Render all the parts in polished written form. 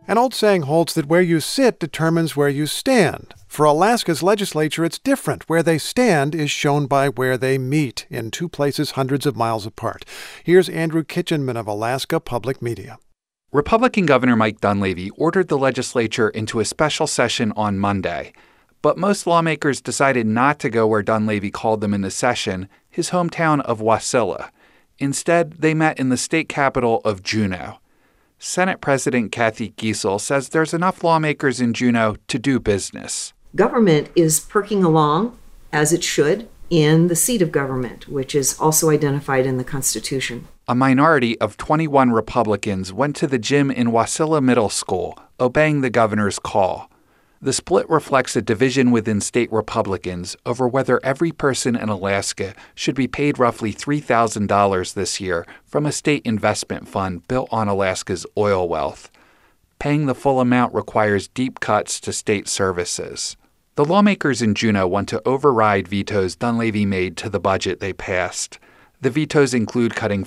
An old saying holds that where you sit determines where you stand. For Alaska's legislature, it's different. Where they stand is shown by where they meet, in two places hundreds of miles apart. Here's Andrew Kitchenman of Alaska Public Media. Republican Governor Mike Dunleavy ordered the legislature into a special session on Monday. But most lawmakers decided not to go where Dunleavy called them into session, his hometown of Wasilla. Instead, they met in the state capital of Juneau. Senate President Kathy Giessel says there's enough lawmakers in Juneau to do business. Government is perking along, as it should, in the seat of government, which is also identified in the Constitution. A minority of 21 Republicans went to the gym in Wasilla Middle School, obeying the governor's call. The split reflects a division within state Republicans over whether every person in Alaska should be paid roughly $3,000 this year from a state investment fund built on Alaska's oil wealth. Paying the full amount requires deep cuts to state services. The lawmakers in Juneau want to override vetoes Dunleavy made to the budget they passed. The vetoes include cutting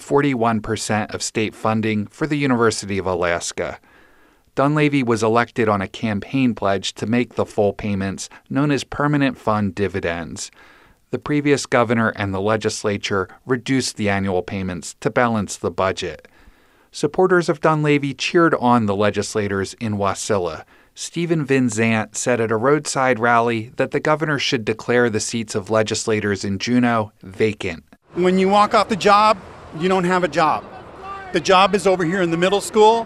41% of state funding for the University of Alaska. Dunleavy was elected on a campaign pledge to make the full payments, known as permanent fund dividends. The previous governor and the legislature reduced the annual payments to balance the budget. Supporters of Dunleavy cheered on the legislators in Wasilla. Stephen Van Zandt said at a roadside rally that the governor should declare the seats of legislators in Juneau vacant. When you walk off the job, you don't have a job. The job is over here in the middle school,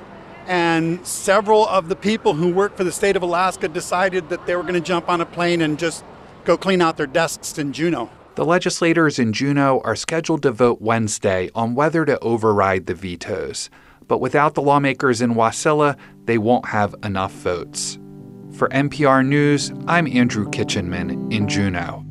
and several of the people who work for the state of Alaska decided that they were going to jump on a plane and just go clean out their desks in Juneau. The legislators in Juneau are scheduled to vote Wednesday on whether to override the vetoes. But without the lawmakers in Wasilla, they won't have enough votes. For NPR News, I'm Andrew Kitchenman in Juneau.